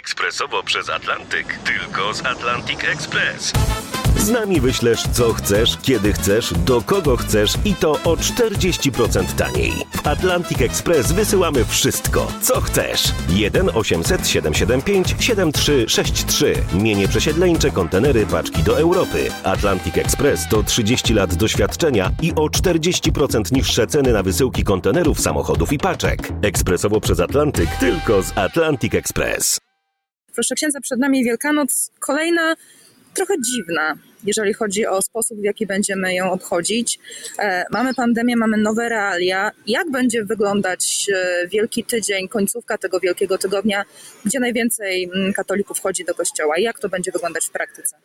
Ekspresowo przez Atlantyk. Tylko z Atlantic Express. Z nami wyślesz co chcesz, kiedy chcesz, do kogo chcesz i to o 40% taniej. W Atlantic Express wysyłamy wszystko, co chcesz. 1 800 775 7363. Mienie przesiedleńcze, kontenery, paczki do Europy. Atlantic Express to 30 lat doświadczenia i o 40% niższe ceny na wysyłki kontenerów, samochodów i paczek. Ekspresowo przez Atlantyk, tylko z Atlantic Express. Proszę księdza, przed nami Wielkanoc, kolejna trochę dziwna, jeżeli chodzi o sposób, w jaki będziemy ją obchodzić. Mamy pandemię, mamy nowe realia. Jak będzie wyglądać Wielki Tydzień, końcówka tego Wielkiego Tygodnia, gdzie najwięcej katolików chodzi do kościoła? Jak to będzie wyglądać w praktyce?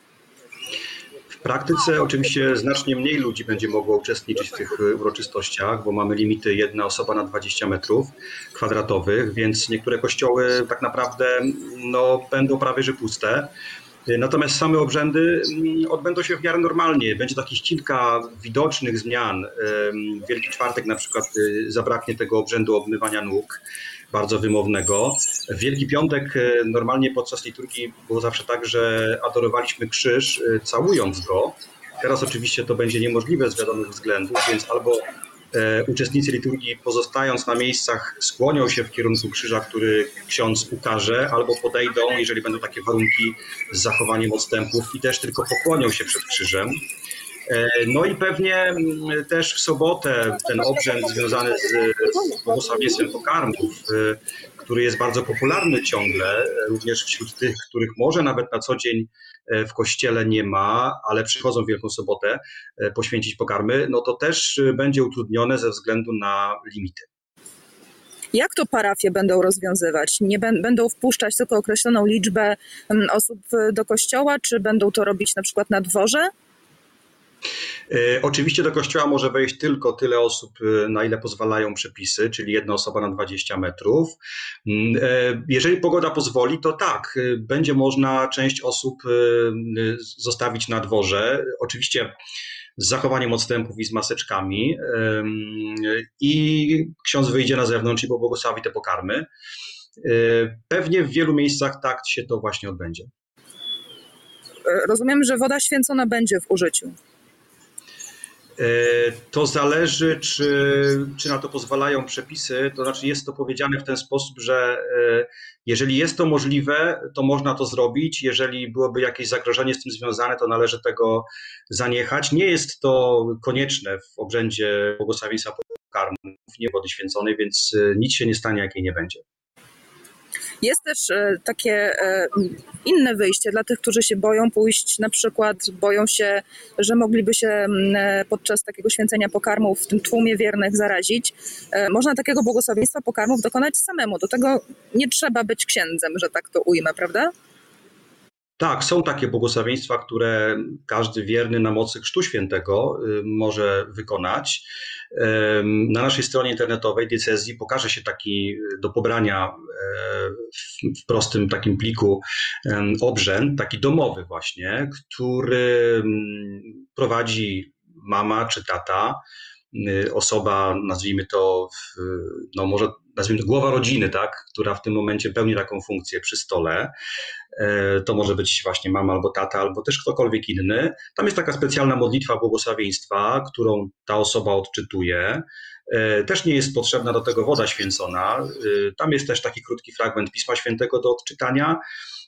W praktyce oczywiście znacznie mniej ludzi będzie mogło uczestniczyć w tych uroczystościach, bo mamy limity 1 osoba na 20 metrów kwadratowych, więc niektóre kościoły tak naprawdę będą prawie że puste. Natomiast same obrzędy odbędą się w miarę normalnie. Będzie takich kilka widocznych zmian. W Wielki Czwartek na przykład zabraknie tego obrzędu obmywania nóg, bardzo wymownego. W Wielki Piątek normalnie podczas liturgii było zawsze tak, że adorowaliśmy krzyż całując go. Teraz oczywiście to będzie niemożliwe z wiadomych względów, więc albo uczestnicy liturgii, pozostając na miejscach, skłonią się w kierunku krzyża, który ksiądz ukaże, albo podejdą, jeżeli będą takie warunki, z zachowaniem odstępów i też tylko pokłonią się przed krzyżem. No i pewnie też w sobotę ten obrzęd związany z błogosławieństwem pokarmów, który jest bardzo popularny ciągle, również wśród tych, których może nawet na co dzień w kościele nie ma, ale przychodzą w Wielką Sobotę poświęcić pokarmy, no to też będzie utrudnione ze względu na limity. Jak to parafie będą rozwiązywać? Nie będą wpuszczać tylko określoną liczbę osób do kościoła, czy będą to robić na przykład na dworze? Oczywiście do kościoła może wejść tylko tyle osób, na ile pozwalają przepisy, czyli 1 osoba na 20 metrów. Jeżeli pogoda pozwoli, to tak, będzie można część osób zostawić na dworze. Oczywiście z zachowaniem odstępów i z maseczkami. I ksiądz wyjdzie na zewnątrz i pobłogosławi te pokarmy. Pewnie w wielu miejscach tak się to właśnie odbędzie. Rozumiem, że woda święcona będzie w użyciu. To zależy, czy na to pozwalają przepisy, to znaczy jest to powiedziane w ten sposób, że jeżeli jest to możliwe, to można to zrobić, jeżeli byłoby jakieś zagrożenie z tym związane, to należy tego zaniechać. Nie jest to konieczne w obrzędzie błogosławieństwa pokarmów, nie wody święconej, więc nic się nie stanie, jak jej nie będzie. Jest też takie inne wyjście dla tych, którzy się boją pójść, na przykład boją się, że mogliby się podczas takiego święcenia pokarmów w tym tłumie wiernych zarazić. Można takiego błogosławieństwa pokarmów dokonać samemu. Do tego nie trzeba być księdzem, że tak to ujmę, prawda? Tak, są takie błogosławieństwa, które każdy wierny na mocy Chrztu Świętego może wykonać. Na naszej stronie internetowej diecezji pokaże się taki do pobrania w prostym takim pliku obrzęd, taki domowy właśnie, który prowadzi mama czy tata, osoba, nazwijmy to, może nazwijmy to głowa rodziny, tak, która w tym momencie pełni taką funkcję przy stole. To może być właśnie mama albo tata, albo też ktokolwiek inny. Tam jest taka specjalna modlitwa błogosławieństwa, którą ta osoba odczytuje. Też nie jest potrzebna do tego woda święcona. Tam jest też taki krótki fragment Pisma Świętego do odczytania.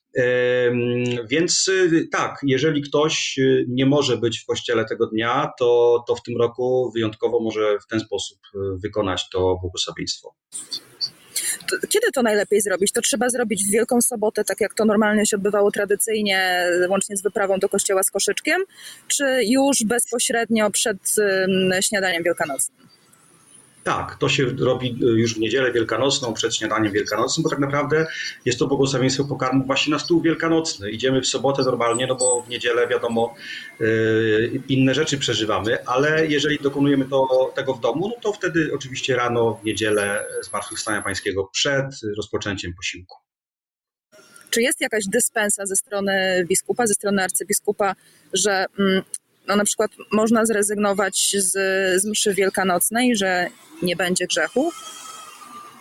Więc tak, jeżeli ktoś nie może być w kościele tego dnia, to w tym roku wyjątkowo może w ten sposób wykonać to błogosławieństwo. Kiedy to najlepiej zrobić? To trzeba zrobić w Wielką Sobotę, tak jak to normalnie się odbywało tradycyjnie, łącznie z wyprawą do kościoła z koszyczkiem, czy już bezpośrednio przed śniadaniem wielkanocnym? Tak, to się robi już w niedzielę wielkanocną, przed śniadaniem wielkanocnym, bo tak naprawdę jest to błogosławieństwo pokarmu właśnie na stół wielkanocny. Idziemy w sobotę normalnie, no bo w niedzielę wiadomo inne rzeczy przeżywamy, ale jeżeli dokonujemy tego w domu, no to wtedy oczywiście rano w niedzielę Zmartwychwstania Pańskiego przed rozpoczęciem posiłku. Czy jest jakaś dyspensa ze strony biskupa, ze strony arcybiskupa, że na przykład można zrezygnować z mszy wielkanocnej, że nie będzie grzechu?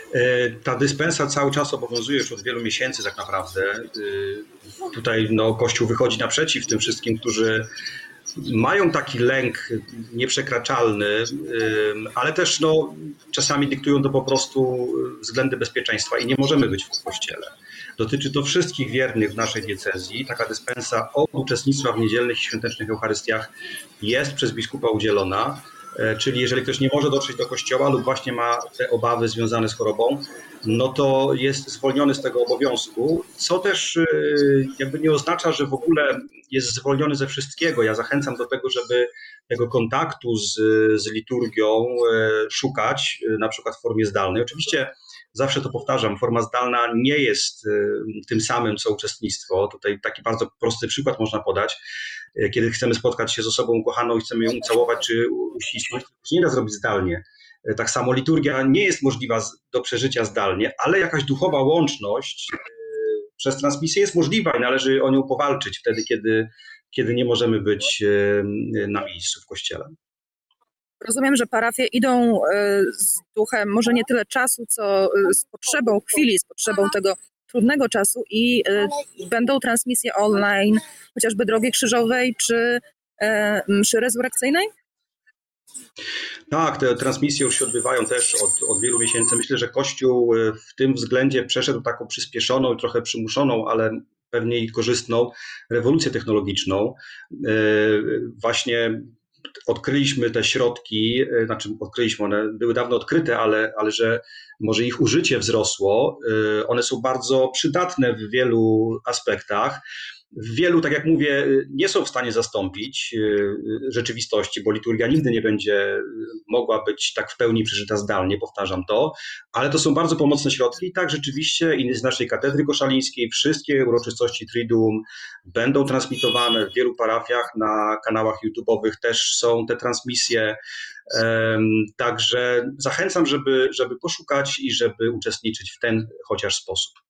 Ta dyspensa cały czas obowiązuje już od wielu miesięcy tak naprawdę. Tutaj Kościół wychodzi naprzeciw tym wszystkim, którzy mają taki lęk nieprzekraczalny, ale też czasami dyktują to po prostu względy bezpieczeństwa i nie możemy być w kościele. Dotyczy to wszystkich wiernych w naszej diecezji. Taka dyspensa od uczestnictwa w niedzielnych i świątecznych Eucharystiach jest przez biskupa udzielona. Czyli jeżeli ktoś nie może dotrzeć do kościoła lub właśnie ma te obawy związane z chorobą, to jest zwolniony z tego obowiązku, co też jakby nie oznacza, że w ogóle jest zwolniony ze wszystkiego. Ja zachęcam do tego, żeby tego kontaktu z liturgią szukać, na przykład w formie zdalnej. Oczywiście zawsze to powtarzam, forma zdalna nie jest tym samym, co uczestnictwo. Tutaj taki bardzo prosty przykład można podać. Kiedy chcemy spotkać się z osobą ukochaną i chcemy ją ucałować czy uścisnąć, to się nie da zrobić zdalnie. Tak samo liturgia nie jest możliwa do przeżycia zdalnie, ale jakaś duchowa łączność przez transmisję jest możliwa i należy o nią powalczyć wtedy, kiedy nie możemy być na miejscu w kościele. Rozumiem, że parafie idą z duchem może nie tyle czasu, co z potrzebą chwili, z potrzebą tego trudnego czasu i będą transmisje online, chociażby Drogi Krzyżowej czy mszy rezurekcyjnej? Tak, te transmisje już się odbywają też od wielu miesięcy. Myślę, że Kościół w tym względzie przeszedł taką przyspieszoną i trochę przymuszoną, ale pewnie i korzystną rewolucję technologiczną. Właśnie odkryliśmy te środki, one były dawno odkryte, ale że może ich użycie wzrosło. One są bardzo przydatne w wielu aspektach. W wielu, tak jak mówię, nie są w stanie zastąpić rzeczywistości, bo liturgia nigdy nie będzie mogła być tak w pełni przeżyta zdalnie, powtarzam to, ale to są bardzo pomocne środki i tak rzeczywiście i z naszej katedry koszalińskiej wszystkie uroczystości Triduum będą transmitowane w wielu parafiach, na kanałach YouTube'owych też są te transmisje, także zachęcam, żeby poszukać i żeby uczestniczyć w ten chociaż sposób.